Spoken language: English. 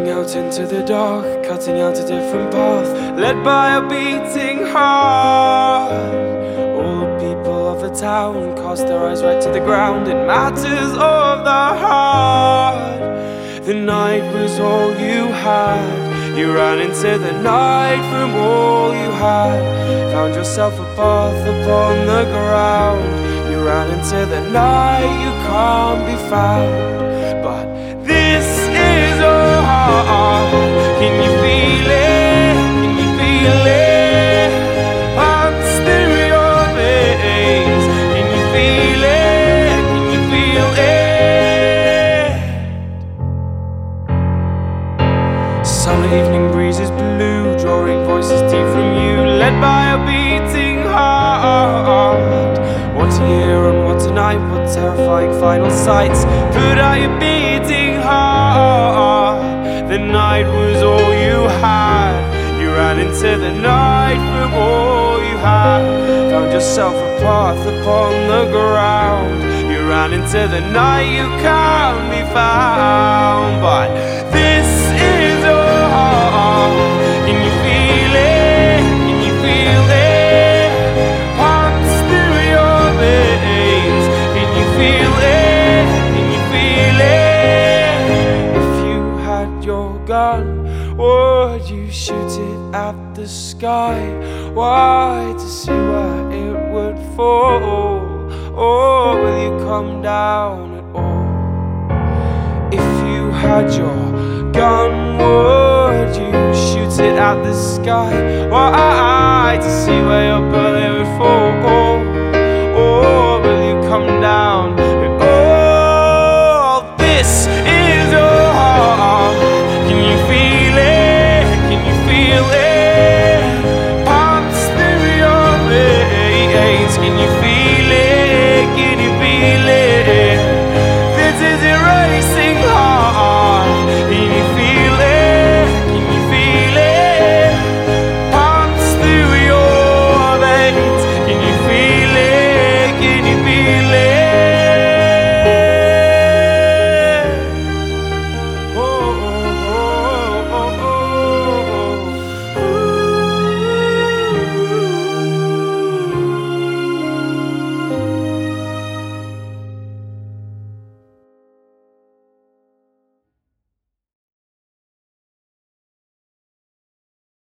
Going out into the dark, cutting out a different path, led by a beating heart. All the people of the town cast their eyes right to the ground in matters of the heart. The night was all you had. You ran into the night from all you had. Found yourself a path upon the ground. You ran into the night, you can't be found. But this is your heart. Can you feel it? Can you feel it? Pulse through your veins. Can you feel it? Can you feel it? Summer evening breezes blue, drawing voices deep from you, led by a beating heart. What a year and what a night, what terrifying final sights put out your beating heart. The night was all you had. You ran into the night from all you had. Found yourself a path upon the ground. You ran into the night, you can't be found. But this is your heart. Can you feel it? Can you feel it? Pulse through your veins. Can you feel it? Can you feel it? If you had your gun, would you shoot it at the sky? Why? To see where it would fall? Or will you come down at all? If you had your gun, would you shoot it at the sky? Why? To see where your bullet would fall? Or will you come down